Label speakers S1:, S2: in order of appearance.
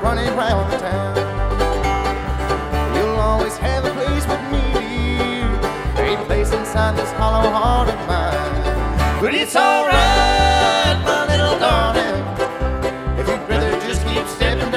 S1: running round the town. You'll always have a place with me, dear, a place inside this hollow heart of mine. But it's alright.